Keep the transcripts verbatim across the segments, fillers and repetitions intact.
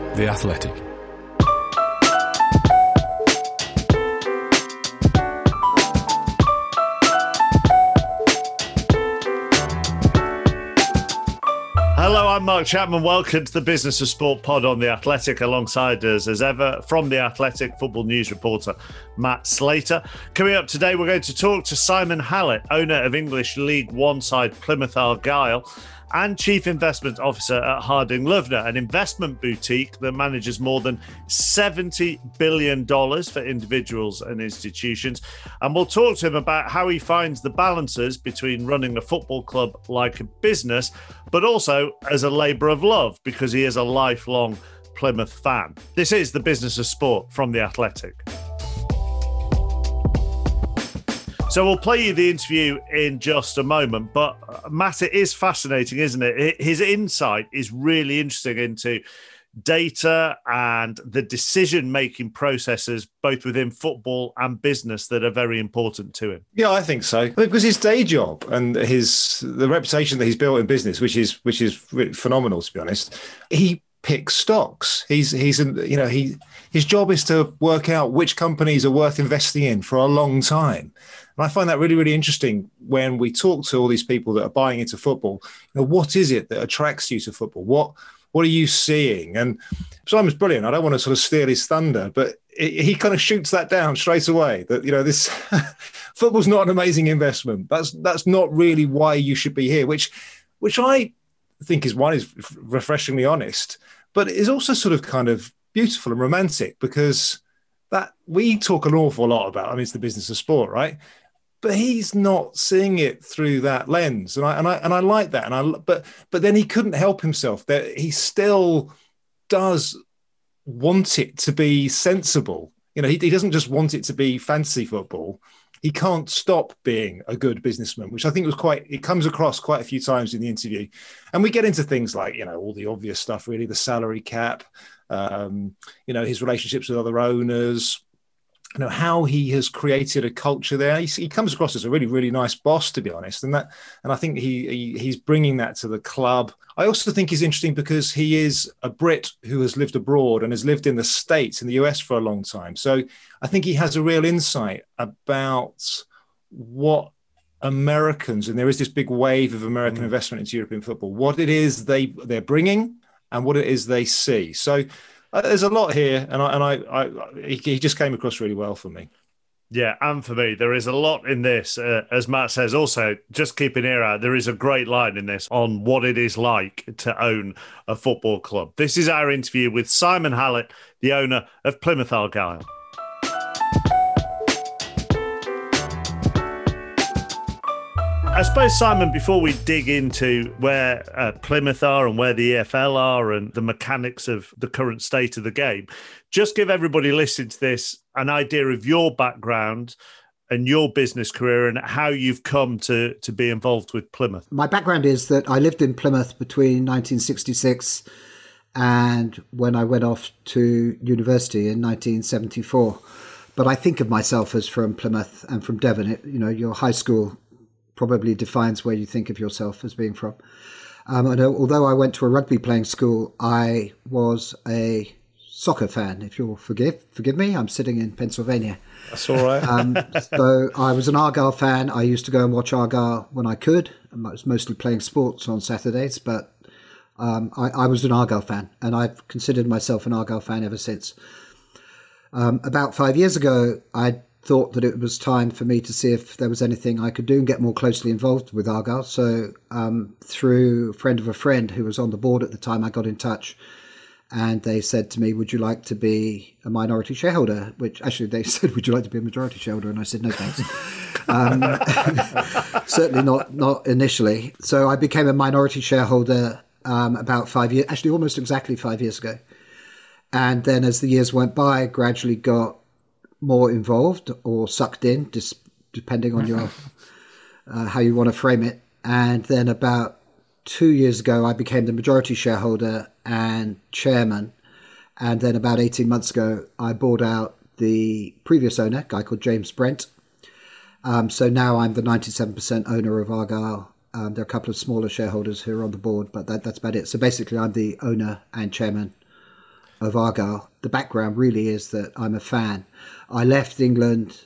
The Athletic. Hello, I'm Mark Chapman. Welcome to the Business of Sport pod on The Athletic. Alongside us, as ever, from The Athletic, football news reporter Matt Slater. Coming up today, we're going to talk to Simon Hallett, owner of English League One side Plymouth Argyle and Chief Investment Officer at Harding Loevner, an investment boutique that manages more than seventy billion dollars for individuals and institutions. And we'll talk to him about how he finds the balances between running a football club like a business, but also as a labour of love, because he is a lifelong Plymouth fan. This is the Business of Sport from The Athletic. So we'll play you the interview in just a moment, but uh, Matt, it is fascinating, isn't it? His insight is really interesting into data and the decision-making processes, both within football and business, that are very important to him. Yeah, I think so. Because his day job and his the reputation that he's built in business, which is which is phenomenal, to be honest. He picks stocks. He's he's you know he his job is to work out which companies are worth investing in for a long time. And I find that really, really interesting when we talk to all these people that are buying into football. You know, what is it that attracts you to football? What what are you seeing? And Simon's brilliant. I don't want to sort of steal his thunder, but it, he kind of shoots that down straight away. That you know, this football's not an amazing investment. That's that's not really why you should be here. Which which I think is one is refreshingly honest, but it is also sort of kind of beautiful and romantic, because that we talk an awful lot about. I mean, it's the business of sport, right? But he's not seeing it through that lens, and I and I and I like that. And I but but then he couldn't help himself. That he still does want it to be sensible. You know, he, he doesn't just want it to be fantasy football. He can't stop being a good businessman, which I think was quite. It comes across quite a few times in the interview, and we get into things like you know all the obvious stuff, really, the salary cap, um, you know, his relationships with other owners. You know, how he has created a culture there. He, he comes across as a really, really nice boss, to be honest. And that, and I think he, he he's bringing that to the club. I also think he's interesting because he is a Brit who has lived abroad and has lived in the States, in the U S for a long time. So I think he has a real insight about what Americans, and there is this big wave of American mm. investment into European football, what it is they, they're bringing and what it is they see. So Uh, there's a lot here, and I and I, I he, he just came across really well for me. Yeah, and for me, there is a lot in this. Uh, as Matt says, also, just keep an ear out, there is a great line in this on what it is like to own a football club. This is our interview with Simon Hallett, the owner of Plymouth Argyle. I suppose, Simon, before we dig into where uh, Plymouth are and where the E F L are and the mechanics of the current state of the game, just give everybody listening to this an idea of your background and your business career and how you've come to, to be involved with Plymouth. My background is that I lived in Plymouth between nineteen sixty-six and when I went off to university in nineteen seventy-four. But I think of myself as from Plymouth and from Devon. It, you know, your high school probably defines where you think of yourself as being from. Um, and although I went to a rugby playing school, I was a soccer fan. If you'll forgive forgive me, I'm sitting in Pennsylvania. That's all right. um, so I was an Argyle fan. I used to go and watch Argyle when I could. I was mostly playing sports on Saturdays, but um, I, I was an Argyle fan, and I've considered myself an Argyle fan ever since. Um, about five years ago, I thought that it was time for me to see if there was anything I could do and get more closely involved with Argyle. So um, through a friend of a friend who was on the board at the time, I got in touch, and they said to me, would you like to be a minority shareholder? Which actually they said, would you like to be a majority shareholder? And I said, no, thanks. um, certainly not, not initially. So I became a minority shareholder um, about five years, actually almost exactly five years ago. And then as the years went by, I gradually got more involved or sucked in, just depending on your uh, how you want to frame it. And then about two years ago, I became the majority shareholder and chairman. And then about eighteen months ago, I bought out the previous owner, a guy called James Brent. Um, so now I'm the ninety-seven percent owner of Argyle. Um, there are a couple of smaller shareholders who are on the board, but that, that's about it. So basically, I'm the owner and chairman of Argyle. The background really is that I'm a fan. I left England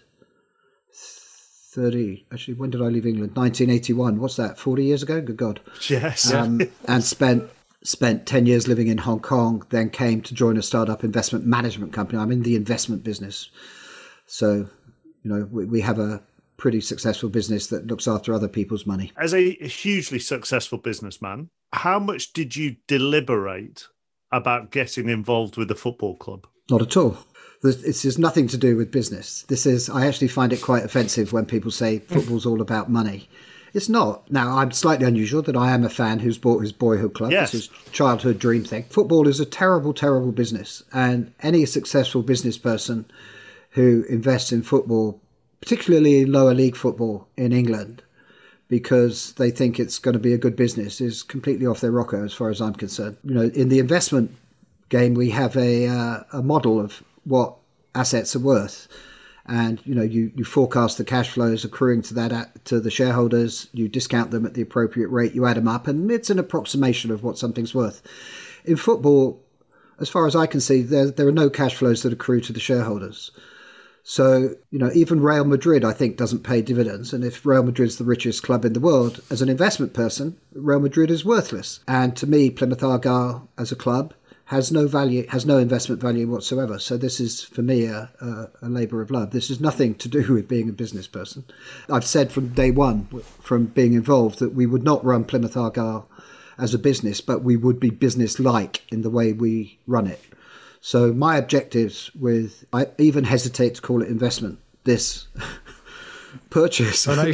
thirty, actually, when did I leave England? nineteen eighty-one. What's that, forty years ago? Good God. Yes. Um, and spent spent ten years living in Hong Kong, then came to join a startup investment management company. I'm in the investment business. So, you know, we, we have a pretty successful business that looks after other people's money. As a hugely successful businessman, how much did you deliberate about getting involved with the football club? Not at all. This is nothing to do with business. This is, I actually find it quite offensive when people say football's all about money. It's not. Now, I'm slightly unusual that I am a fan who's bought his boyhood club. Yes. This is childhood dream thing. Football is a terrible, terrible business. And any successful business person who invests in football, particularly in lower league football in England, because they think it's going to be a good business, is completely off their rocker as far as I'm concerned. You know, in the investment game, we have a uh, a model of what assets are worth, and you know you, you forecast the cash flows accruing to that to the shareholders, you discount them at the appropriate rate, you add them up, and it's an approximation of what something's worth. In football, as far as I can see, there there are no cash flows that accrue to the shareholders. So, you know, even Real Madrid, I think, doesn't pay dividends. And if Real Madrid's the richest club in the world, as an investment person, Real Madrid is worthless. And to me, Plymouth Argyle as a club has no value, has no investment value whatsoever. So this is, for me, a, a, a labour of love. This has nothing to do with being a business person. I've said from day one, from being involved, that we would not run Plymouth Argyle as a business, but we would be business-like in the way we run it. So my objectives with, I even hesitate to call it investment, this purchase of,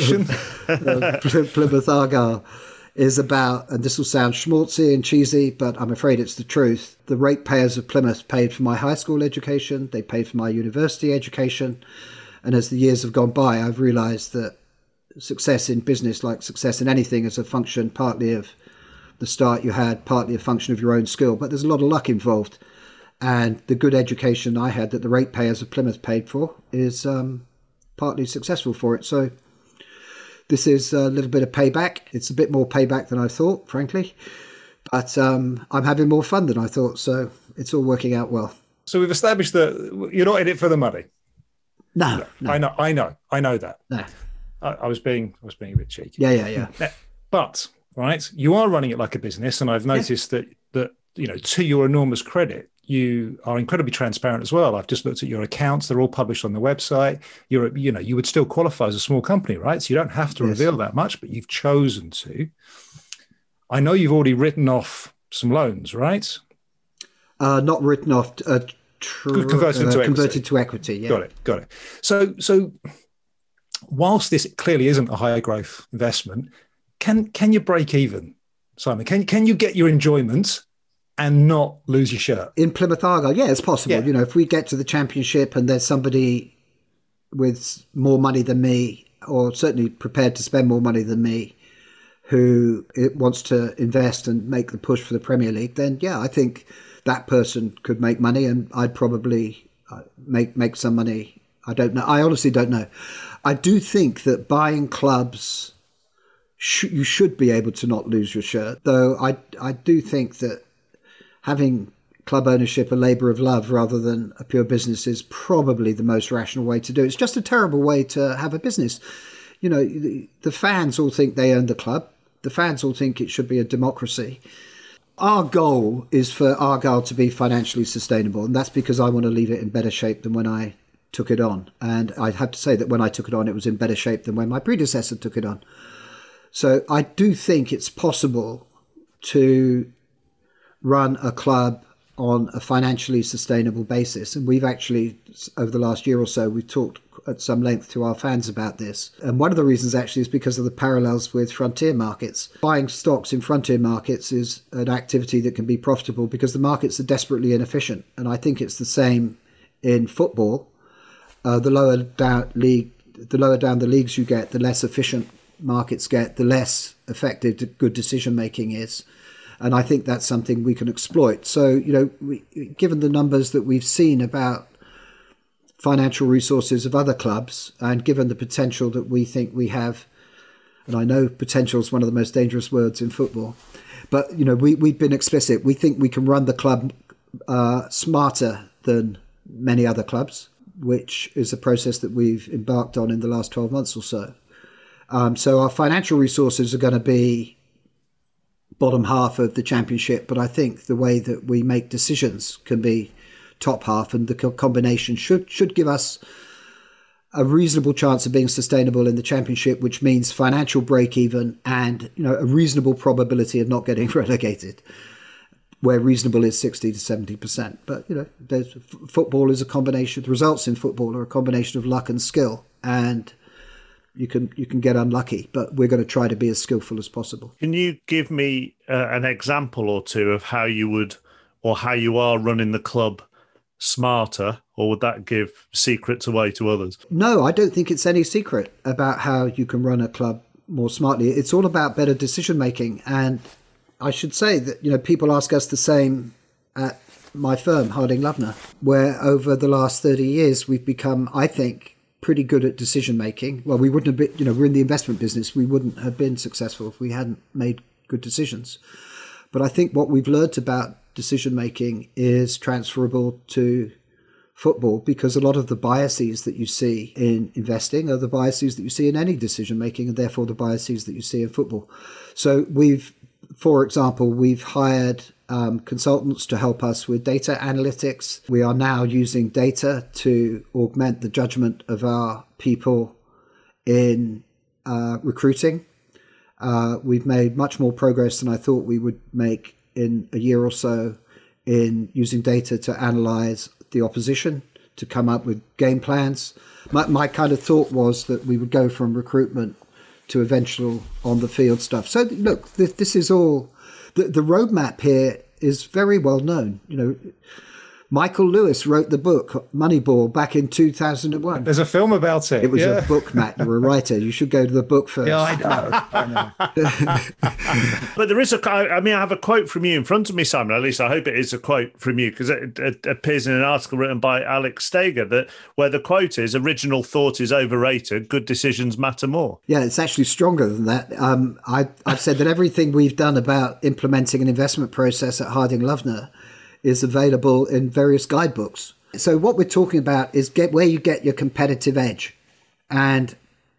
of Plymouth Argyle is about, and this will sound schmaltzy and cheesy, but I'm afraid it's the truth. The ratepayers of Plymouth paid for my high school education, they paid for my university education, and as the years have gone by, I've realised that success in business, like success in anything, is a function partly of the start you had, partly a function of your own skill, but there's a lot of luck involved. And the good education I had that the ratepayers of Plymouth paid for is um, partly successful for it. So this is a little bit of payback. It's a bit more payback than I thought, frankly. But um, I'm having more fun than I thought. So it's all working out well. So we've established that you're not in it for the money. No, no. I know, I know, I know that. No. I, I was being, I was being a bit cheeky. Yeah, yeah, yeah. But right, you are running it like a business, and I've noticed yeah. that that you know, to your enormous credit, you are incredibly transparent as well. I've just looked at your accounts; they're all published on the website. You're, you know, you would still qualify as a small company, right? So you don't have to yes. reveal that much, but you've chosen to. I know you've already written off some loans, right? Uh, not written off. Uh, tr- converted, uh, to converted to equity. Yeah. Got it. Got it. So, so whilst this clearly isn't a high growth investment, can can you break even, Simon? Can can you get your enjoyment and not lose your shirt? In Plymouth Argyle, yeah, it's possible. Yeah. You know, if we get to the championship and there's somebody with more money than me, or certainly prepared to spend more money than me, who it wants to invest and make the push for the Premier League, then yeah, I think that person could make money, and I'd probably make make some money. I don't know. I honestly don't know. I do think that buying clubs, sh- you should be able to not lose your shirt, though I I do think that having club ownership a labour of love rather than a pure business is probably the most rational way to do it. It's just a terrible way to have a business. You know, the, the fans all think they own the club. The fans all think it should be a democracy. Our goal is for Argyle to be financially sustainable, and that's because I want to leave it in better shape than when I took it on. And I have to say that when I took it on, it was in better shape than when my predecessor took it on. So I do think it's possible to run a club on a financially sustainable basis. And we've actually, over the last year or so, we've talked at some length to our fans about this. And one of the reasons actually is because of the parallels with frontier markets. Buying stocks in frontier markets is an activity that can be profitable because the markets are desperately inefficient. And I think it's the same in football. Uh, the lower down league, the lower down the leagues you get, the less efficient markets get, the less effective good decision making is. And I think that's something we can exploit. So, you know, we, given the numbers that we've seen about financial resources of other clubs, and given the potential that we think we have, and I know potential is one of the most dangerous words in football, but, you know, we, we've been explicit. We think we can run the club uh, smarter than many other clubs, which is a process that we've embarked on in the last twelve months or so. Um, so our financial resources are going to be bottom half of the Championship, but I think the way that we make decisions can be top half, and the co- combination should should give us a reasonable chance of being sustainable in the Championship, which means financial break even and, you know, a reasonable probability of not getting relegated, where reasonable is sixty to seventy percent. But, you know, there's, football is a combination, the results in football are a combination of luck and skill, and you can you can get unlucky, but we're going to try to be as skillful as possible. Can you give me uh, an example or two of how you would, or how you are running the club smarter, or would that give secrets away to others? No, I don't think it's any secret about how you can run a club more smartly. It's all about better decision making. And I should say that, you know, people ask us the same at my firm, Harding Loevner, where over the last thirty years, we've become, I think, pretty good at decision making. Well, we wouldn't have been, you know, we're in the investment business. We wouldn't have been successful if we hadn't made good decisions. But I think what we've learned about decision making is transferable to football, because a lot of the biases that you see in investing are the biases that you see in any decision making, and therefore the biases that you see in football. So we've, for example, we've hired um, consultants to help us with data analytics. We are now using data to augment the judgment of our people in uh, recruiting. Uh, we've made much more progress than I thought we would make in a year or so in using data to analyze the opposition, to come up with game plans. My, my kind of thought was that we would go from recruitment to eventual on the field stuff. So look, this, this is all, the, the roadmap here is very well known. You know, Michael Lewis wrote the book Moneyball back in two thousand one. There's a film about it. It was yeah. a book, Matt. You're a writer. You should go to the book first. Yeah, I know. I know. But there is a, I mean, I have a quote from you in front of me, Simon. At least I hope it is a quote from you, because it, it appears in an article written by Alex Steger, that where the quote is, "Original thought is overrated. Good decisions matter more." Yeah, it's actually stronger than that. Um, I, I've said that everything we've done about implementing an investment process at Harding Loevner is available in various guidebooks. So what we're talking about is get where you get your competitive edge. And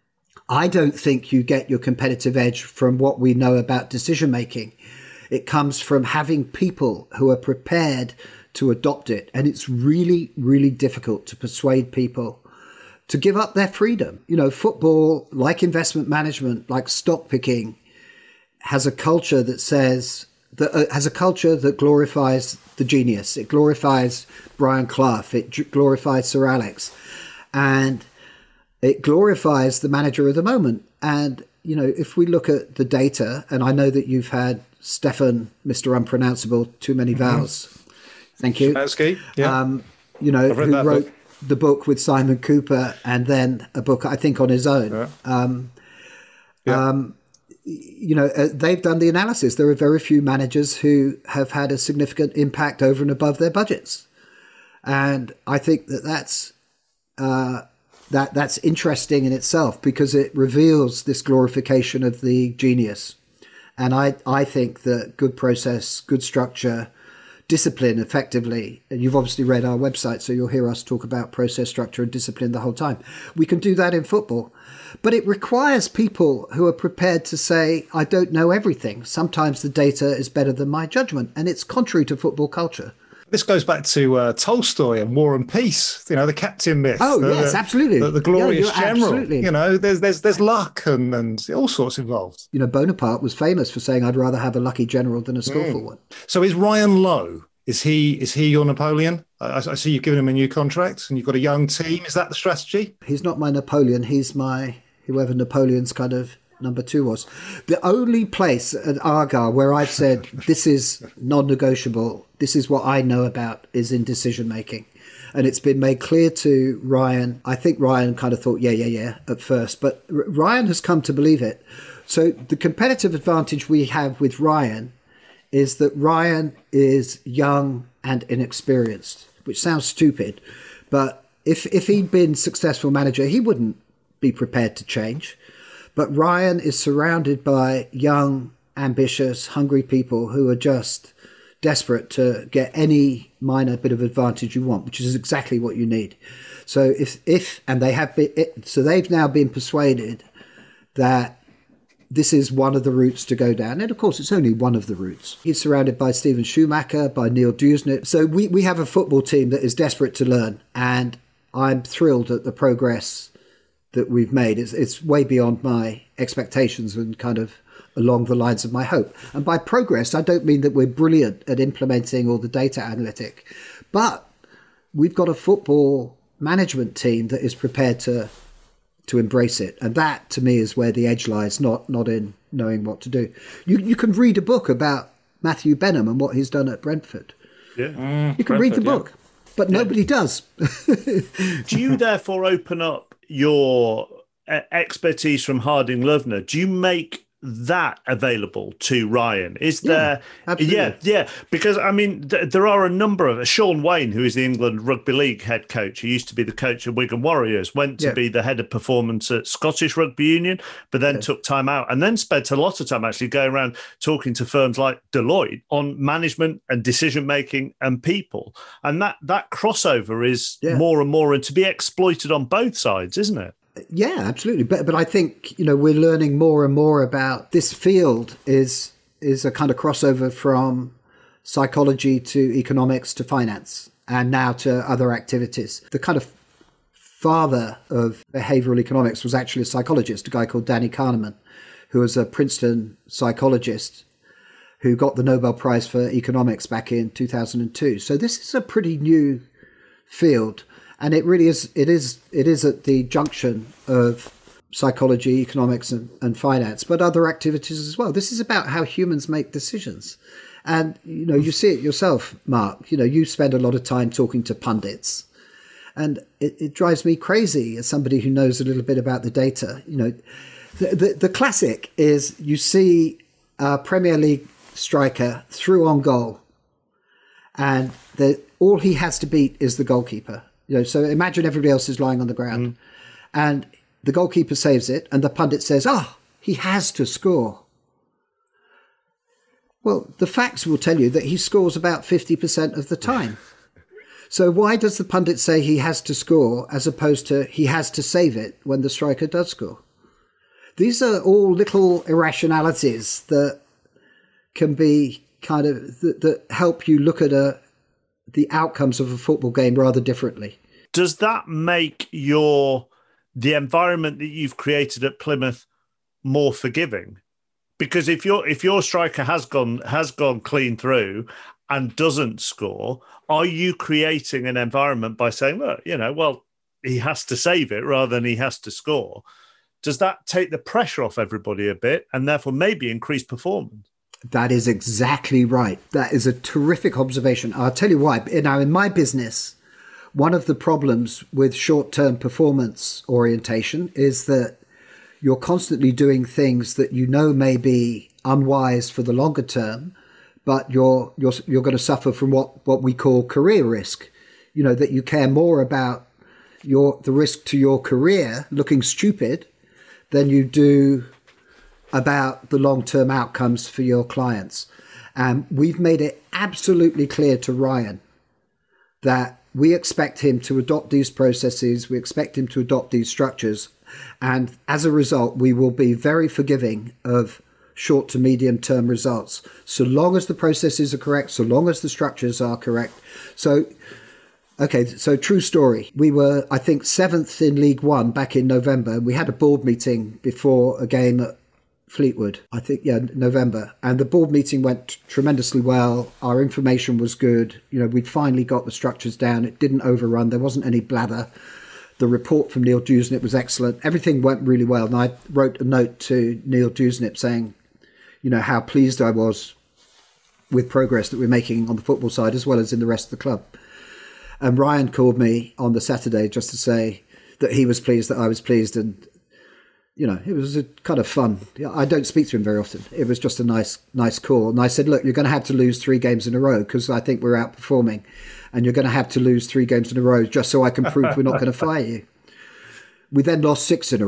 I don't think you get your competitive edge from what we know about decision making. It comes from having people who are prepared to adopt it. And it's really, really difficult to persuade people to give up their freedom. You know, football, like investment management, like stock picking, has a culture that says, that uh, has a culture that glorifies the genius. It glorifies Brian Clough. It g- glorifies Sir Alex. And it glorifies the manager of the moment. And, you know, if we look at the data, and I know that you've had Stefan, Mister Unpronounceable, too many vowels. Mm-hmm. Thank you. Szymanski, yeah. Um, you know, who wrote book. the book with Simon Cooper, and then a book, I think, on his own. Yeah. Um, yeah. um, you know, uh, they've done the analysis. There are very few managers who have had a significant impact over and above their budgets. And I think that that's, uh, that that's interesting in itself, because it reveals this glorification of the genius. And I, I think that good process, good structure, discipline effectively, and you've obviously read our website, so you'll hear us talk about process, structure and discipline the whole time. We can do that in football. But it requires people who are prepared to say, I don't know everything. Sometimes the data is better than my judgment. And it's contrary to football culture. This goes back to uh, Tolstoy and War and Peace, you know, the captain myth. Oh, the, yes, absolutely. The, the glorious yeah, general. Absolutely. You know, there's there's there's luck and, and all sorts involved. You know, Bonaparte was famous for saying, I'd rather have a lucky general than a skillful mm. one. So is Ryan Lowe, is he is he your Napoleon? I, I see you've given him a new contract and you've got a young team. Is that the strategy? He's not my Napoleon. He's my, whoever Napoleon's kind of number two was. The only place at Argyle where I've said this is non-negotiable, this is what I know about, is in decision making. And it's been made clear to Ryan. I think Ryan kind of thought, yeah, yeah, yeah, at first. But R- Ryan has come to believe it. So the competitive advantage we have with Ryan is that Ryan is young and inexperienced, which sounds stupid. But if if he'd been successful manager, he wouldn't be prepared to change. But Ryan is surrounded by young, ambitious, hungry people who are just desperate to get any minor bit of advantage you want, which is exactly what you need. So if, if and they have been, it, so they've now been persuaded that this is one of the routes to go down. And of course, it's only one of the routes. He's surrounded by Steven Schumacher, by Neil Dewsnip. So we, we have a football team that is desperate to learn. And I'm thrilled at the progress that we've made. It's, it's way beyond my expectations and kind of along the lines of my hope. And by progress, I don't mean that we're brilliant at implementing all the data analytic, but we've got a football management team that is prepared to to embrace it. And that, to me, is where the edge lies, not not in knowing what to do. You you can read a book about Matthew Benham and what he's done at Brentford. Yeah, mm, you can Brentford, read the book, yeah. but yeah. nobody does. Do you therefore open up your expertise from Harding Loevner? Do you make that available to Ryan? Is there yeah, yeah yeah because I mean th- there are a number of Sean Wayne, who is the England Rugby League head coach, who used to be the coach of Wigan Warriors, went to yeah. be the head of performance at Scottish Rugby Union, but then yeah. took time out and then spent a lot of time actually going around talking to firms like Deloitte on management and decision making and people, and that that crossover is yeah. more and more and to be exploited on both sides, isn't it? Yeah, absolutely. But but I think, you know, we're learning more and more about this field is is a kind of crossover from psychology to economics to finance and now to other activities. The kind of father of behavioral economics was actually a psychologist, a guy called Danny Kahneman, who was a Princeton psychologist who got the Nobel Prize for economics back in two thousand two. So this is a pretty new field. And it really is, it is, it is at the junction of psychology, economics and, and finance, but other activities as well. This is about how humans make decisions. And, you know, you see it yourself, Mark. You know, you spend a lot of time talking to pundits. And it, it drives me crazy as somebody who knows a little bit about the data. You know, the, the, the classic is you see a Premier League striker through on goal and the, all he has to beat is the goalkeeper. You know, so imagine everybody else is lying on the ground mm. and the goalkeeper saves it and the pundit says, oh, he has to score. Well, the facts will tell you that he scores about fifty percent of the time. So why does the pundit say he has to score as opposed to he has to save it when the striker does score? These are all little irrationalities that can be kind of, that, that help you look at a, the outcomes of a football game rather differently. Does that make your the environment that you've created at Plymouth more forgiving? Because if your if your striker has gone has gone clean through and doesn't score, are you creating an environment by saying, look, you know, well, he has to save it rather than he has to score? Does that take the pressure off everybody a bit and therefore maybe increase performance? That is exactly right. That is a terrific observation. I'll tell you why. Now, in my business, one of the problems with short-term performance orientation is that you're constantly doing things that you know may be unwise for the longer term, but you're you're you're going to suffer from what, what we call career risk. You know, that you care more about your the risk to your career looking stupid than you do about the long-term outcomes for your clients. And we've made it absolutely clear to Ryan that we expect him to adopt these processes, we expect him to adopt these structures, and as a result, we will be very forgiving of short to medium term results, so long as the processes are correct, so long as the structures are correct. So, okay, so true story. We were, I think, seventh in League One back in November. We had a board meeting before a game at Fleetwood, I think, yeah, November. And the board meeting went tremendously well. Our information was good. You know, we'd finally got the structures down. It didn't overrun. There wasn't any blather. The report from Neil Dewsnip was excellent. Everything went really well. And I wrote a note to Neil Dewsnip saying, you know, how pleased I was with progress that we're making on the football side as well as in the rest of the club. And Ryan called me on the Saturday just to say that he was pleased, that I was pleased, and you know, it was a kind of fun. I don't speak to him very often. It was just a nice, nice call. And I said, look, you're going to have to lose three games in a row because I think we're outperforming. And you're going to have to lose three games in a row just so I can prove we're not going to fire you. We then lost six in a row.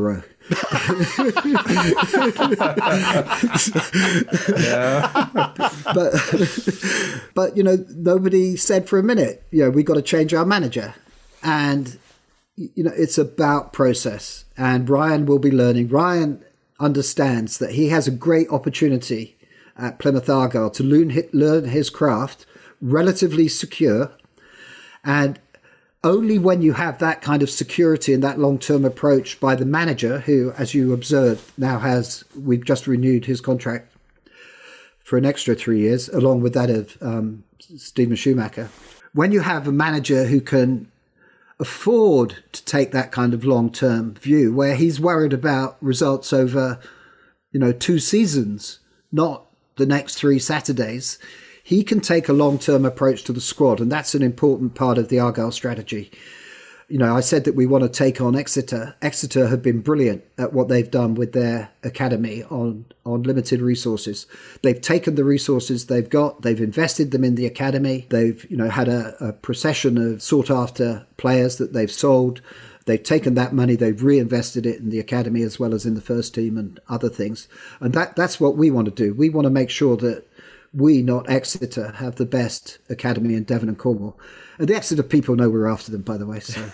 but, but, you know, nobody said for a minute, you know, we got to change our manager. And, you know, it's about process. And Ryan will be learning. Ryan understands that he has a great opportunity at Plymouth Argyle to learn, learn his craft, relatively secure. And only when you have that kind of security and that long-term approach by the manager, who, as you observed, now has, we've just renewed his contract for an extra three years, along with that of um, Stephen Schumacher. When you have a manager who can afford to take that kind of long-term view, where he's worried about results over, you know, two seasons, not the next three Saturdays, he can take a long-term approach to the squad, and that's an important part of the Argyle strategy. You know, I said that we want to take on Exeter. Exeter have been brilliant at what they've done with their academy on, on limited resources. They've taken the resources they've got, they've invested them in the academy. They've, you know, had a, a procession of sought-after players that they've sold. They've taken that money, they've reinvested it in the academy as well as in the first team and other things. And that that's what we want to do. We want to make sure that we, not Exeter, have the best academy in Devon and Cornwall. And the Exeter people know we're after them, by the way. So,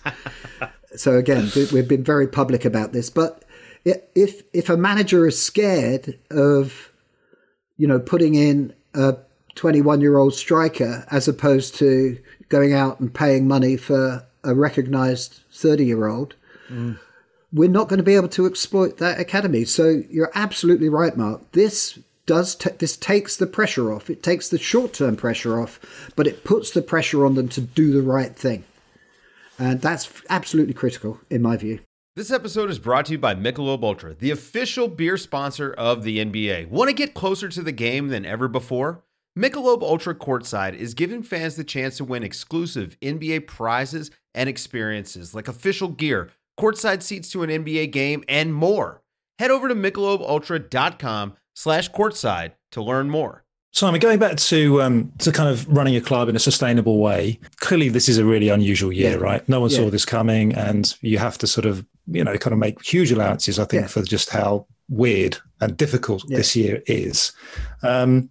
so again, we've been very public about this. But if if a manager is scared of, you know, putting in a twenty-one-year-old striker as opposed to going out and paying money for a recognised thirty-year-old, mm. we're not going to be able to exploit that academy. So you're absolutely right, Mark. This does t- this takes the pressure off. It takes the short-term pressure off, but it puts the pressure on them to do the right thing. And that's absolutely critical, in my view. This episode is brought to you by Michelob Ultra, the official beer sponsor of the N B A. Want to get closer to the game than ever before? Michelob Ultra Courtside is giving fans the chance to win exclusive N B A prizes and experiences like official gear, courtside seats to an N B A game, and more. Head over to michelob ultra dot com slash courtside to learn more. Simon, going back to um, to kind of running a club in a sustainable way, clearly this is a really unusual year, yeah. right? No one yeah. saw this coming, and you have to sort of, you know, kind of make huge allowances, I think, yeah. for just how weird and difficult yeah. this year is. Um,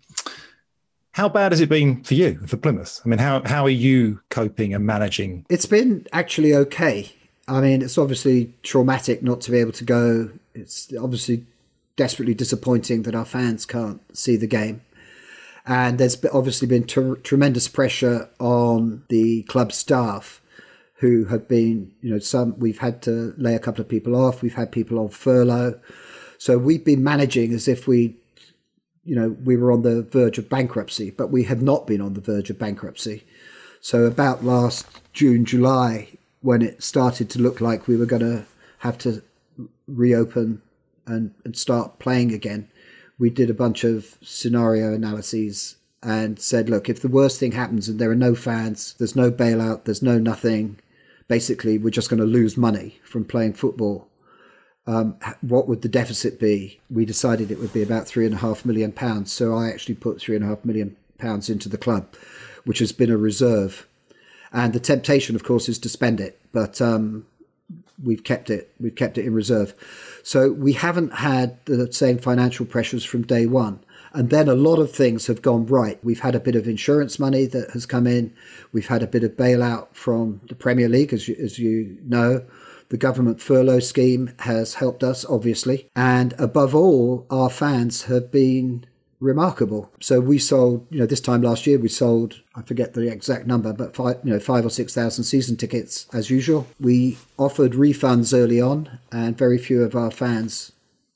how bad has it been for you, for Plymouth? I mean, how how are you coping and managing? It's been actually okay. I mean, it's obviously traumatic not to be able to go. It's obviously desperately disappointing that our fans can't see the game. And there's obviously been ter- tremendous pressure on the club staff who have been, you know, some, we've had to lay a couple of people off. We've had people on furlough. So we've been managing as if we, you know, we were on the verge of bankruptcy, but we have not been on the verge of bankruptcy. So about last June, July, when it started to look like we were going to have to reopen and, and start playing again, we did a bunch of scenario analyses and said, look, if the worst thing happens and there are no fans, there's no bailout, there's no nothing, basically we're just going to lose money from playing football. Um, what would the deficit be? We decided it would be about three and a half million pounds. So I actually put three and a half million pounds into the club, which has been a reserve. And the temptation, of course, is to spend it, but um, we've kept it. We've kept it in reserve. So we haven't had the same financial pressures from day one. And then a lot of things have gone right. We've had a bit of insurance money that has come in. We've had a bit of bailout from the Premier League, as you, as you know. The government furlough scheme has helped us, obviously. And above all, our fans have been remarkable. So we sold, you know, this time last year, we sold, I forget the exact number, but five, you know, five or six thousand season tickets as usual. We offered refunds early on, and very few of our fans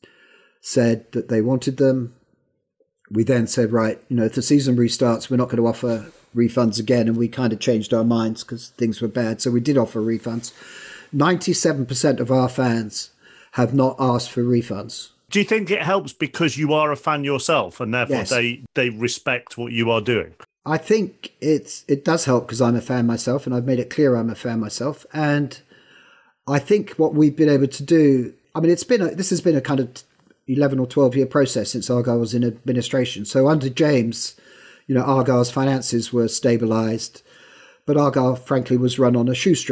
said that they wanted them. We then said, right, you know, if the season restarts, we're not going to offer refunds again. And we kind of changed our minds because things were bad. So we did offer refunds. ninety-seven percent of our fans have not asked for refunds. Do you think it helps because you are a fan yourself and therefore Yes. they, they respect what you are doing? I think it's it does help because I'm a fan myself, and I've made it clear I'm a fan myself. And I think what we've been able to do, I mean, it's been a, this has been a kind of eleven or twelve year process since Argyle was in administration. So under James, you know, Argyle's finances were stabilised, but Argyle, frankly, was run on a shoestring.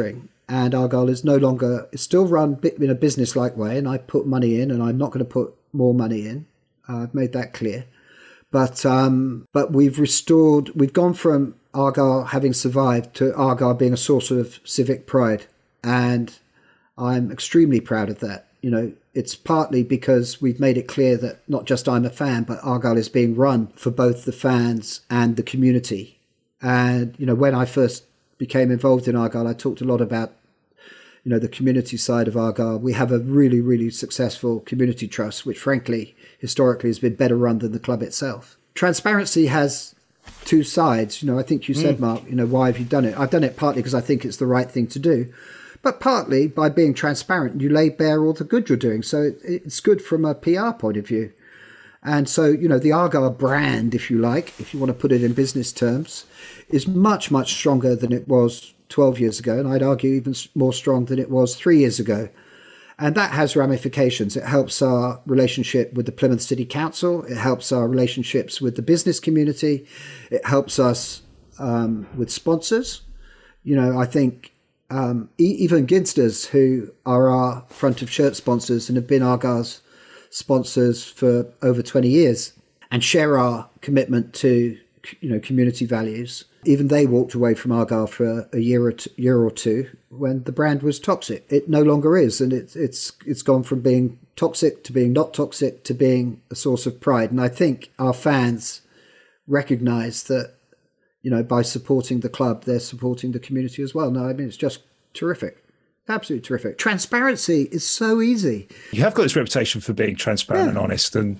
and Argyle is no longer, it's still run in a business-like way, and I put money in, and I'm not going to put more money in. Uh, I've made that clear. But um, but we've restored, we've gone from Argyle having survived to Argyle being a source of civic pride. And I'm extremely proud of that. You know, it's partly because we've made it clear that not just I'm a fan, but Argyle is being run for both the fans and the community. And, you know, when I first became involved in Argyle, I talked a lot about, you know, the community side of Argyle. We have a really, really successful community trust, which frankly, historically has been better run than the club itself. Transparency has two sides. You know, I think you said, mm. Mark, you know, why have you done it? I've done it partly because I think it's the right thing to do, but partly by being transparent, you lay bare all the good you're doing. So it, it's good from a P R point of view. And so, you know, the Argyle brand, if you like, if you want to put it in business terms, is much, much stronger than it was twelve years ago. And I'd argue even more strong than it was three years ago. And that has ramifications. It helps our relationship with the Plymouth City Council. It helps our relationships with the business community. It helps us um, with sponsors. You know, I think um, e- even Ginsters, who are our front of shirt sponsors and have been Argyle's sponsors for over twenty years and share our commitment to, you know, community values. Even they walked away from Argyle for a year or two, year or two when the brand was toxic. It no longer is, and it's it's it's gone from being toxic to being not toxic to being a source of pride. And I think our fans recognise that, you know, by supporting the club, they're supporting the community as well. No, I mean, it's just terrific. Absolutely terrific. Transparency is so easy. You have got this reputation for being transparent yeah. and honest and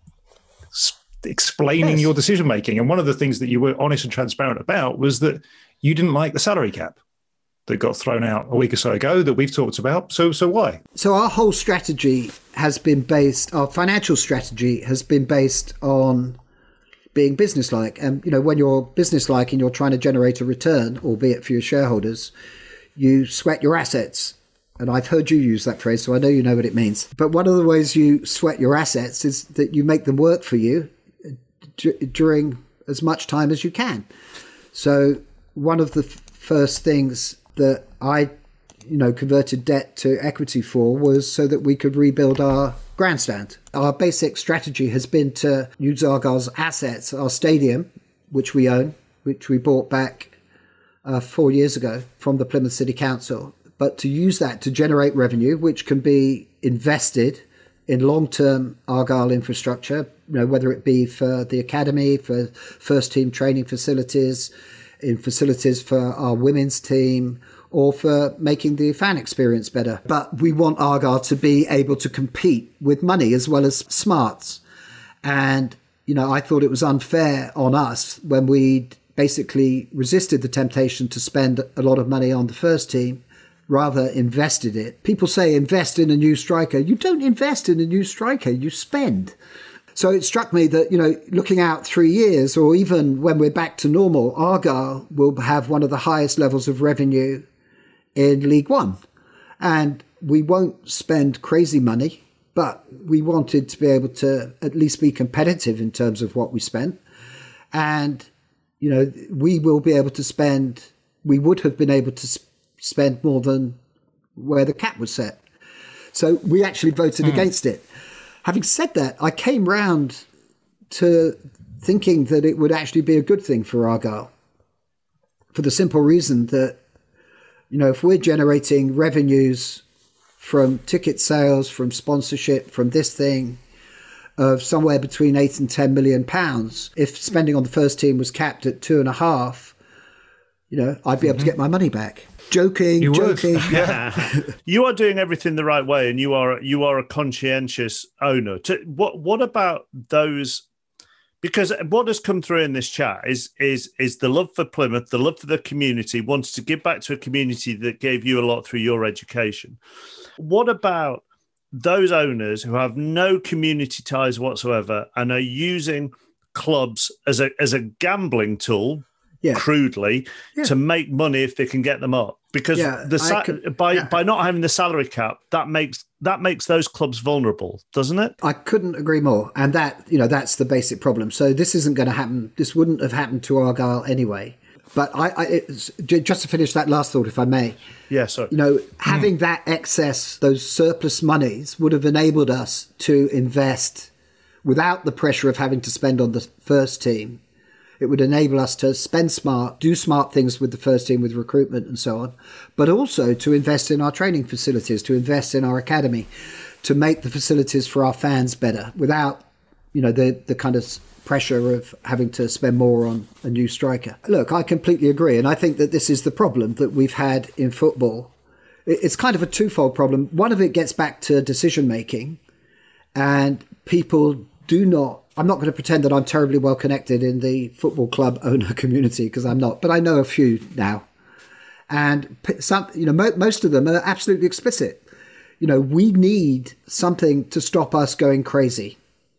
explaining yes. your decision making. And one of the things that you were honest and transparent about was that you didn't like the salary cap that got thrown out a week or so ago that we've talked about. So, so why? So our whole strategy has been based, our financial strategy has been based on being businesslike. And, you know, when you're businesslike and you're trying to generate a return, albeit for your shareholders, you sweat your assets. And I've heard you use that phrase, so I know you know what it means. But one of the ways you sweat your assets is that you make them work for you d- during as much time as you can. So one of the f- first things that I, you know, converted debt to equity for was so that we could rebuild our grandstand. Our basic strategy has been to use Argyle's assets, our stadium, which we own, which we bought back Uh, four years ago from the Plymouth City Council, but to use that to generate revenue, which can be invested in long-term Argyle infrastructure, you know, whether it be for the academy, for first-team training facilities, in facilities for our women's team, or for making the fan experience better. But we want Argyle to be able to compete with money as well as smarts. And, you know, I thought it was unfair on us when we basically resisted the temptation to spend a lot of money on the first team, rather invested it. People say invest in a new striker. You don't invest in a new striker, you spend. So it struck me that, you know, looking out three years or even when we're back to normal, Argyle will have one of the highest levels of revenue in League One. And we won't spend crazy money, but we wanted to be able to at least be competitive in terms of what we spent. And you know, we will be able to spend, we would have been able to sp- spend more than where the cap was set. So we actually voted mm. against it. Having said that, I came round to thinking that it would actually be a good thing for Argyle, for the simple reason that, you know, if we're generating revenues from ticket sales, from sponsorship, from this thing, of somewhere between eight and ten million pounds. If spending on the first team was capped at two and a half, you know, I'd be able to get my money back. Joking, you joking. Yeah. You are doing everything the right way, and you are you are a conscientious owner. To, what what about those? Because what has come through in this chat is is is the love for Plymouth, the love for the community, wants to give back to a community that gave you a lot through your education. What about those owners who have no community ties whatsoever and are using clubs as a as a gambling tool, yeah. crudely, yeah. to make money if they can get them up? Because yeah, the sa- could, by yeah. by not having the salary cap, that makes that makes those clubs vulnerable, doesn't it? I couldn't agree more. And that, you know, that's the basic problem. So this isn't going to happen. This wouldn't have happened to Argyle anyway. But I, I it's, just to finish that last thought, if I may. Yeah, sorry. You know, having mm. that excess, those surplus monies would have enabled us to invest without the pressure of having to spend on the first team. It would enable us to spend smart, do smart things with the first team, with recruitment and so on, but also to invest in our training facilities, to invest in our academy, to make the facilities for our fans better without, you know, the, the kind of pressure of having to spend more on a new striker. Look, I completely agree. And I think that this is the problem that we've had in football. It's kind of a twofold problem. One of it gets back to decision making, and people do not, I'm not going to pretend that I'm terribly well connected in the football club owner community, because I'm not, but I know a few now. And some, you know, mo- most of them are absolutely explicit. You know, we need something to stop us going crazy.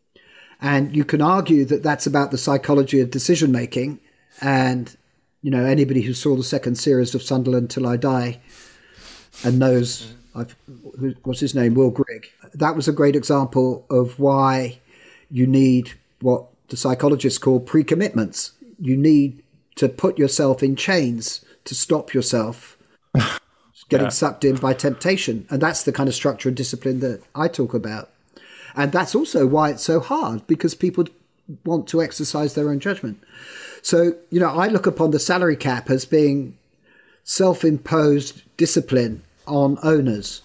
And you can argue that that's about the psychology of decision making. And, you know, anybody who saw the second series of Sunderland Till I Die and knows, I've, what's his name, Will Grigg, that was a great example of why you need what the psychologists call pre-commitments. You need to put yourself in chains to stop yourself getting yeah. sucked in by temptation. And that's the kind of structure and discipline that I talk about. And that's also why it's so hard, because people want to exercise their own judgment. So, you know, I look upon the salary cap as being self-imposed discipline on owners.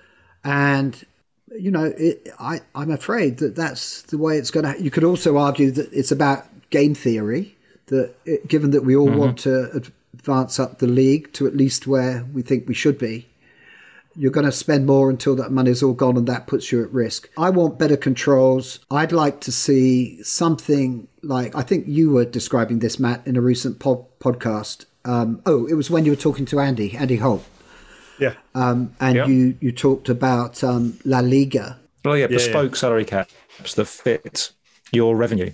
And, you know, it, I, I'm afraid that that's the way it's going to... You could also argue that it's about game theory, that it, given that we all mm-hmm. want to advance up the league to at least where we think we should be, you're going to spend more until that money's all gone, and that puts you at risk. I want better controls. I'd like to see something like, I think you were describing this, Matt, in a recent pod- podcast. Um, oh, it was when you were talking to Andy, Andy Holt. Yeah. Um, and yeah. you, you talked about um, La Liga. Oh, yeah, yeah bespoke yeah. salary caps that fit your revenue.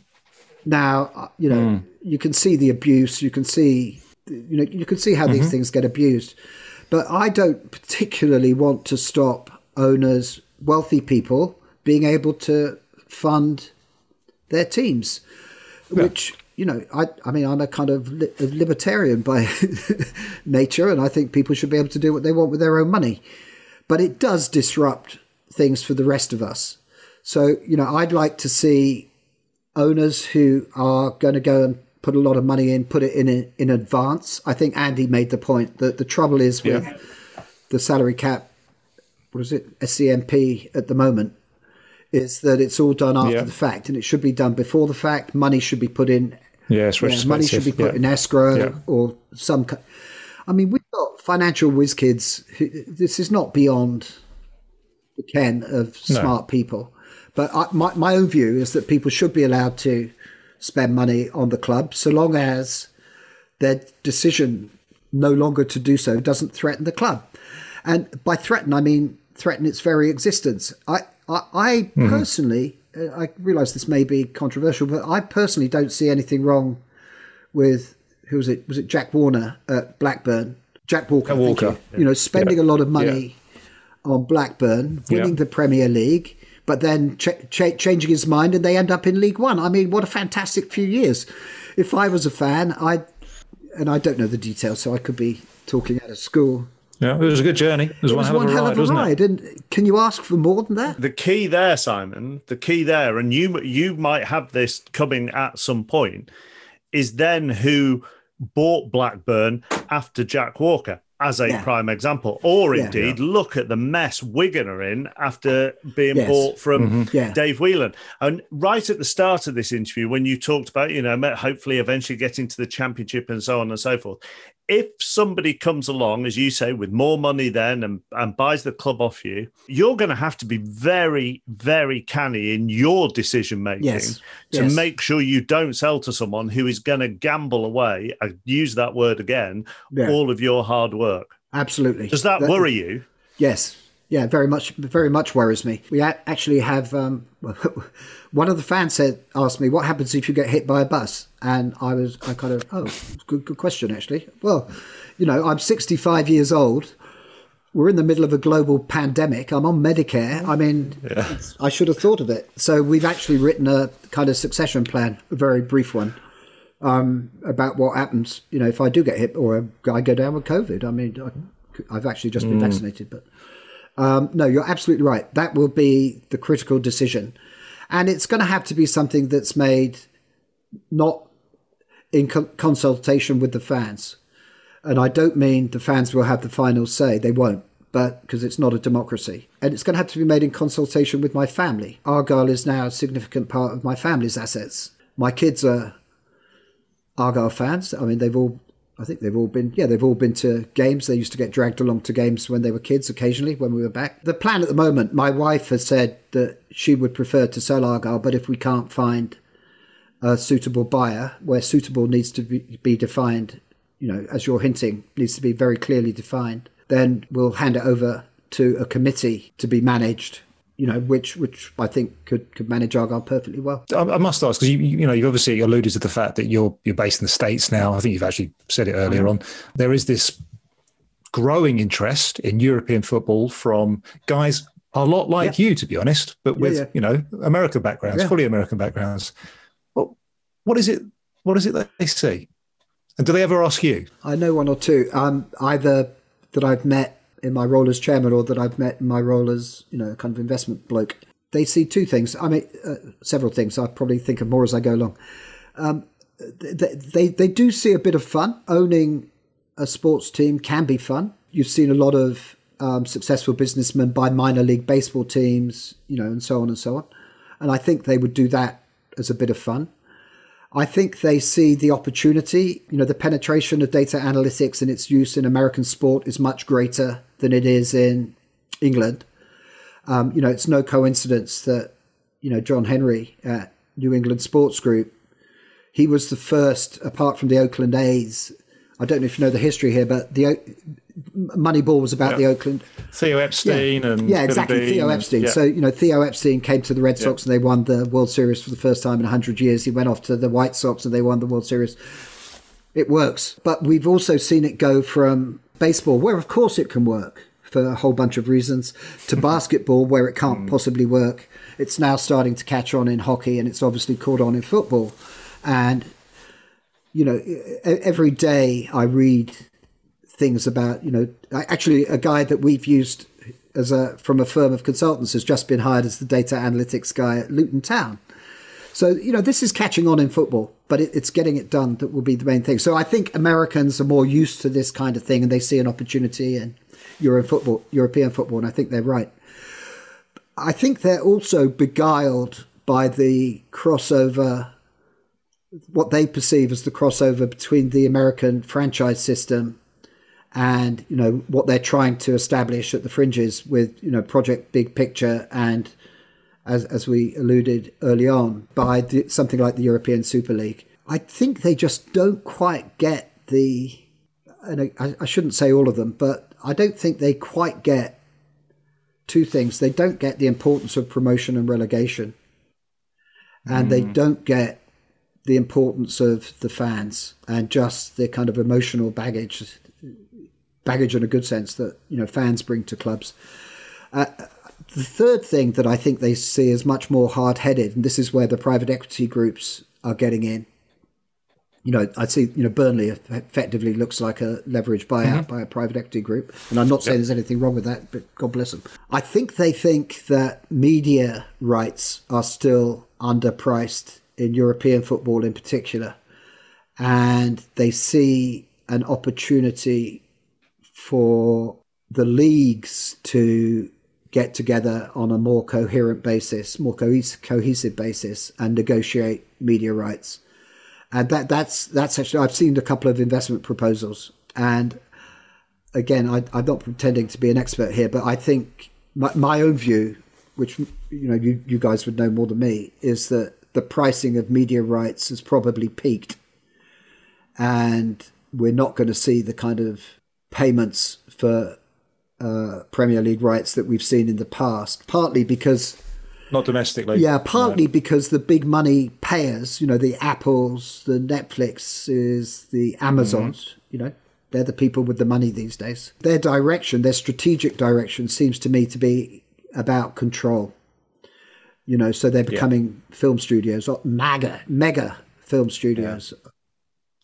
Now, you know, mm. you can see the abuse. You can see, you know, you can see how mm-hmm. these things get abused. But I don't particularly want to stop owners, wealthy people, being able to fund their teams, yeah. which, you know, I, I mean, I'm a kind of li- libertarian by nature, and I think people should be able to do what they want with their own money. But it does disrupt things for the rest of us. So, you know, I'd like to see owners who are going to go and put a lot of money in, put it in in advance. I think Andy made the point that the trouble is with yeah. the salary cap, what is it, S C M P at the moment, is that it's all done after yeah. the fact, and it should be done before the fact. Money should be put in. Yeah, it's yeah, money should be put yeah. in escrow yeah. or some. I mean, we've got financial whiz kids. Who, this is not beyond the ken of smart no. people. But I, my my own view is that people should be allowed to spend money on the club, so long as their decision no longer to do so doesn't threaten the club. And by threaten, I mean threaten its very existence. I, I, I mm-hmm. personally, I realise this may be controversial, but I personally don't see anything wrong with, who was it? Was it Jack Warner at Blackburn? Jack Walker. Jack Walker. You. Yeah. you know, spending yeah. a lot of money yeah. on Blackburn, winning yeah. the Premier League, but then ch- ch- changing his mind, and they end up in League One. I mean, what a fantastic few years. If I was a fan, I and I don't know the details, so I could be talking out of school. Yeah, it was a good journey. It was, it one, was hell one of a hell ride, of a wasn't ride. it? And can you ask for more than that? The key there, Simon, the key there, and you you might have this coming at some point, is then who bought Blackburn after Jack Walker, as a yeah. prime example. Or indeed, yeah. look at the mess Wigan are in after being yes. bought from mm-hmm. yeah. Dave Whelan. And right at the start of this interview, when you talked about, you know, hopefully eventually getting to the Championship and so on and so forth, if somebody comes along, as you say, with more money then and, and buys the club off you, you're going to have to be very, very canny in your decision-making yes. to yes. make sure you don't sell to someone who is going to gamble away, I use that word again, yeah. all of your hard work. Absolutely. Does that, that worry you? Yes. Yeah, very much, very much worries me. We actually have, um, one of the fans said, asked me, what happens if you get hit by a bus? And I was, I kind of, oh, good, good question, actually. Well, you know, I'm sixty-five years old. We're in the middle of a global pandemic. I'm on Medicare. I mean, yeah. I should have thought of it. So we've actually written a kind of succession plan, a very brief one, um, about what happens, you know, if I do get hit or I go down with COVID. I mean, I, I've actually just been mm. vaccinated, but um, no, you're absolutely right. That will be the critical decision. And it's going to have to be something that's made not in co- consultation with the fans. And I don't mean the fans will have the final say. They won't, but because it's not a democracy. And it's going to have to be made in consultation with my family. Argyle is now a significant part of my family's assets. My kids are Argyle fans. I mean, they've all, I think they've all been, yeah, they've all been to games. They used to get dragged along to games when they were kids occasionally when we were back. The plan at the moment, my wife has said that she would prefer to sell Argyle, but if we can't find a suitable buyer, where suitable needs to be, be defined, you know, as you're hinting, needs to be very clearly defined, then we'll hand it over to a committee to be managed, you know, which which I think could, could manage Argyle perfectly well. I, I must ask, because you you know you've obviously alluded to the fact that you're you're based in the States now. I think you've actually said it earlier mm-hmm. on. There is this growing interest in European football from guys a lot like yeah. you, to be honest, but with yeah, yeah. you know American backgrounds, yeah. fully American backgrounds. Well, what is it? What is it that they see? And do they ever ask you? I know one or two, um, either that I've met in my role as chairman or that I've met in my role as, you know, kind of investment bloke. They see two things. I mean, uh, several things. I probably think of more as I go along. Um, they, they, they do see a bit of fun. Owning a sports team can be fun. You've seen a lot of um, successful businessmen buy minor league baseball teams, you know, and so on and so on. And I think they would do that as a bit of fun. I think they see the opportunity, you know, the penetration of data analytics and its use in American sport is much greater than it is in England. Um, you know, it's no coincidence that, you know, John Henry at New England Sports Group, he was the first, apart from the Oakland A's. I don't know if you know the history here, but the Moneyball was about yeah. the Oakland. Theo Epstein yeah. and yeah, exactly. Billy Theo Bean Epstein. And, yeah. So you know, Theo Epstein came to the Red Sox yeah. and they won the World Series for the first time in a hundred years. He went off to the White Sox and they won the World Series. It works, but we've also seen it go from baseball, where of course it can work for a whole bunch of reasons, to basketball, where it can't possibly work. It's now starting to catch on in hockey, and it's obviously caught on in football. And you know, every day I read things about, you know, actually a guy that we've used as a from a firm of consultants has just been hired as the data analytics guy at Luton Town. So, you know, this is catching on in football, but it, it's getting it done that will be the main thing. So I think Americans are more used to this kind of thing and they see an opportunity in Euro football, European football, and I think they're right. I think they're also beguiled by the crossover, what they perceive as the crossover between the American franchise system and, you know, what they're trying to establish at the fringes with, you know, Project Big Picture and, as as we alluded early on, by the, something like the European Super League. I think they just don't quite get the, and I, I shouldn't say all of them, but I don't think they quite get two things. They don't get the importance of promotion and relegation, and mm. they don't get the importance of the fans and just the kind of emotional baggage, baggage in a good sense that, you know, fans bring to clubs. Uh, the third thing that I think they see is much more hard-headed, and this is where the private equity groups are getting in. You know, I see, you know, Burnley effectively looks like a leveraged buyout mm-hmm. by a private equity group. And I'm not saying yep. there's anything wrong with that, but God bless them. I think they think that media rights are still underpriced in European football in particular. And they see an opportunity for the leagues to get together on a more coherent basis, more cohes- cohesive basis, and negotiate media rights. And that that's that's actually, I've seen a couple of investment proposals. And again, I, I'm not pretending to be an expert here, but I think my, my own view, which, you know, you, you guys would know more than me, is that the pricing of media rights has probably peaked. And we're not going to see the kind of payments for uh, Premier League rights that we've seen in the past, partly because... Not domestically. Yeah, partly no. because the big money payers, you know, the Apples, the Netflixes, the Amazons, mm-hmm. you know, they're the people with the money these days. Their direction, their strategic direction seems to me to be about control. You know, so they're becoming yeah. film studios, or mega, mega film studios. Yeah.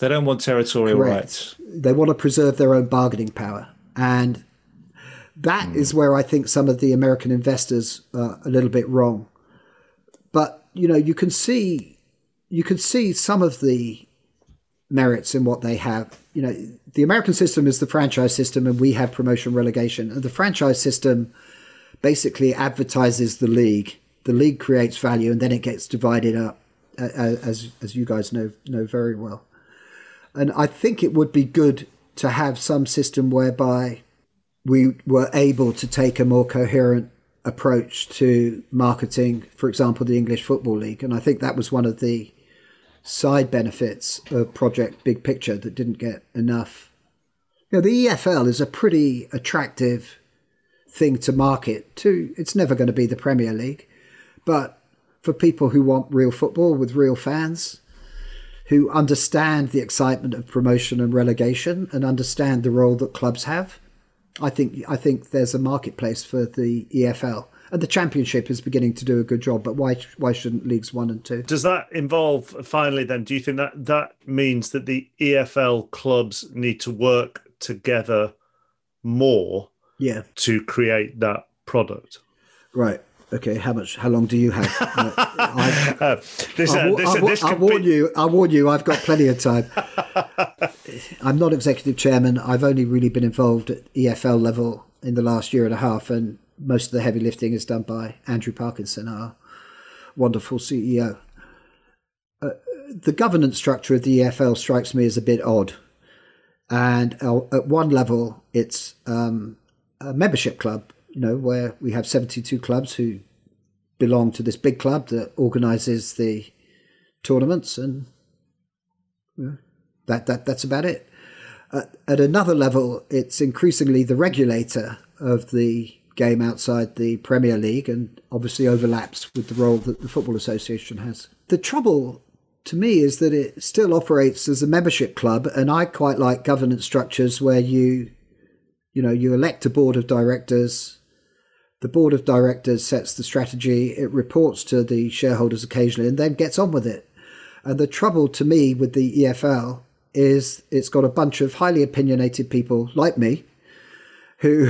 They don't want territorial Correct. rights. They want to preserve their own bargaining power. And that mm. is where I think some of the American investors are a little bit wrong. But, you know, you can see you can see some of the merits in what they have. You know, the American system is the franchise system, and we have promotion relegation. And the franchise system basically advertises the league. The league creates value, and then it gets divided up, as as you guys know know very well. And I think it would be good to have some system whereby we were able to take a more coherent approach to marketing, for example, the English Football League. And I think that was one of the side benefits of Project Big Picture that didn't get enough. You know, the E F L is a pretty attractive thing to market to. It's never going to be the Premier League, but for people who want real football with real fans, who understand the excitement of promotion and relegation and understand the role that clubs have, I think I think there's a marketplace for the E F L. And the Championship is beginning to do a good job, but why why shouldn't Leagues One and Two? Does that involve, finally then, do you think that that means that the E F L clubs need to work together more yeah. to create that product? Right. Okay, how much? How long do you have? Uh, uh, this, uh, I'll, this, I'll, this I'll warn be... you. I'll warn you. I've got plenty of time. I'm not executive chairman. I've only really been involved at E F L level in the last year and a half, and most of the heavy lifting is done by Andrew Parkinson, our wonderful C E O. Uh, the governance structure of the E F L strikes me as a bit odd, and uh, at one level, it's um, a membership club. You know, where we have seventy-two clubs who belong to this big club that organises the tournaments, and you know, that that that's about it. Uh, at another level, it's increasingly the regulator of the game outside the Premier League, and obviously overlaps with the role that the Football Association has. The trouble to me is that it still operates as a membership club, and I quite like governance structures where you, you know, you elect a board of directors. The board of directors sets the strategy, it reports to the shareholders occasionally, and then gets on with it. And the trouble to me with the E F L is it's got a bunch of highly opinionated people like me who,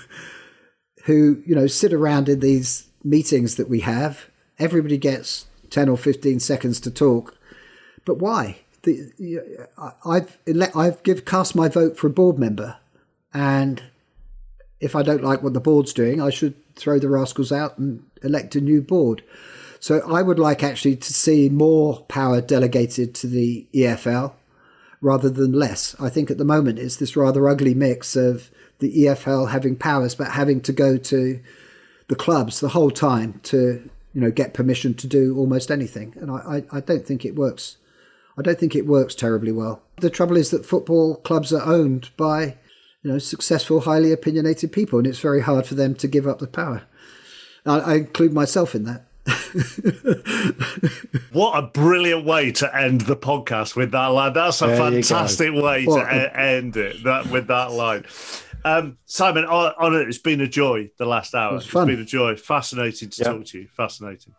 who you know, sit around in these meetings that we have. Everybody gets ten or fifteen seconds to talk. But why? The, I've, I've give, cast my vote for a board member, and if I don't like what the board's doing, I should throw the rascals out and elect a new board. So I would like actually to see more power delegated to the E F L rather than less. I think at the moment it's this rather ugly mix of the E F L having powers but having to go to the clubs the whole time to, you know, get permission to do almost anything. And I, I, I don't think it works. I don't think it works terribly well. The trouble is that football clubs are owned by, you know, successful, highly opinionated people, and it's very hard for them to give up the power. I, I include myself in that. What a brilliant way to end the podcast with that line. That's a there fantastic way well, to uh, end it that with that line. Um, Simon, on, on it, it's been a joy the last hour. It was fun. It's been a joy. Fascinating to yep. talk to you. Fascinating.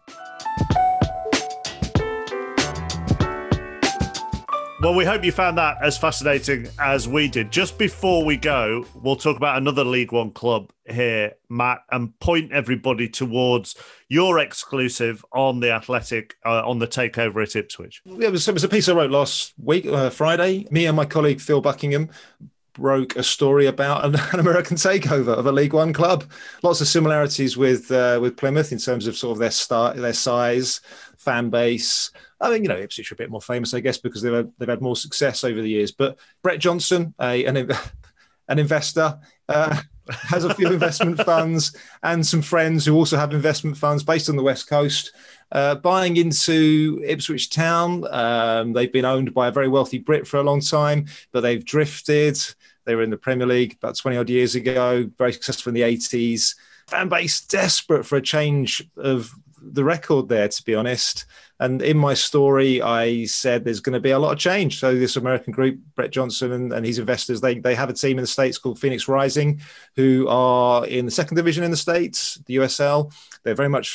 Well, we hope you found that as fascinating as we did. Just before we go, we'll talk about another League One club here, Matt, and point everybody towards your exclusive on The Athletic, uh, on the takeover at Ipswich. Yeah, it was, it was a piece I wrote last week, uh, Friday. Me and my colleague Phil Buckingham broke a story about an, an American takeover of a League One club. Lots of similarities with uh, with Plymouth in terms of sort of their start, their size, fan base. I mean, you know, Ipswich are a bit more famous, I guess, because they've had, they've had more success over the years. But Brett Johnson, a, an, an investor, uh, has a few investment funds and some friends who also have investment funds based on the West Coast, uh, buying into Ipswich Town. Um, they've been owned by a very wealthy Brit for a long time, but they've drifted. They were in the Premier League about twenty odd years ago, very successful in the eighties. Fan base desperate for a change of the record there, to be honest. And in my story, I said there's going to be a lot of change. So this American group, Brett Johnson and, and his investors, they they have a team in the States called Phoenix Rising, who are in the second division in the States, the U S L. They're very much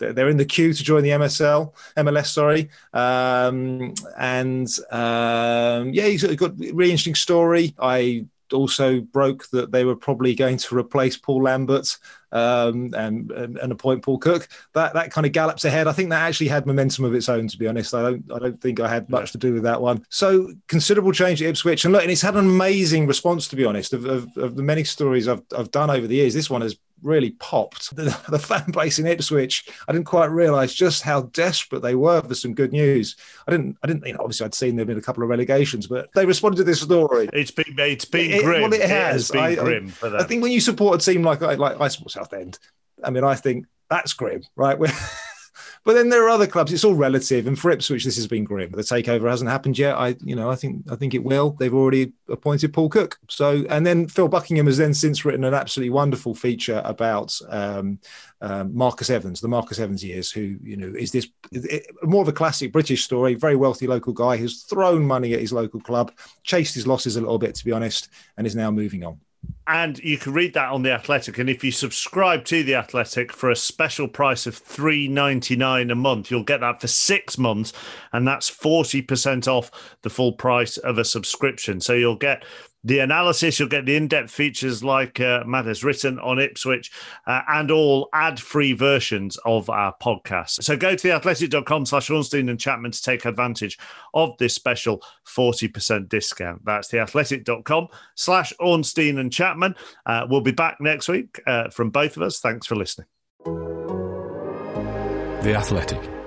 they're in the queue to join the M S L, M L S, sorry. Um, and um, yeah, he's got a really interesting story. I also broke that they were probably going to replace Paul Lambert um, and, and and appoint Paul Cook. That that kind of gallops ahead. I think that actually had momentum of its own, to be honest. I don't I don't think I had much yeah. to do with that one. So considerable change at Ipswich, and look, and it's had an amazing response, to be honest. Of, of, of the many stories I've I've done over the years, this one has really popped. The, the fan base in Ipswich, I didn't quite realise just how desperate they were for some good news. I didn't, I didn't, you know, obviously I'd seen them in a couple of relegations, but they responded to this story. It's been, it's been it, grim. Well, it has, it has been I, grim for them. I think when you support a team like like, like I support Southend, I mean, I think that's grim, right? But then there are other clubs. It's all relative, and for Ipswich, this has been grim. The takeover hasn't happened yet. I, you know, I think I think it will. They've already appointed Paul Cook. So, and then Phil Buckingham has then since written an absolutely wonderful feature about um, um, Marcus Evans, the Marcus Evans years, who you know is this it, more of a classic British story. Very wealthy local guy who's thrown money at his local club, chased his losses a little bit, to be honest, and is now moving on. And you can read that on The Athletic. And if you subscribe to The Athletic for a special price of three dollars and ninety-nine cents a month, you'll get that for six months. And that's forty percent off the full price of a subscription. So you'll get the analysis, you'll get the in-depth features like uh, Matt has written on Ipswich, uh, and all ad-free versions of our podcast. So go to theathletic.com slash Ornstein and Chapman to take advantage of this special forty percent discount. That's theathletic.com slash Ornstein and Chapman. Uh, we'll be back next week uh, from both of us. Thanks for listening. The Athletic.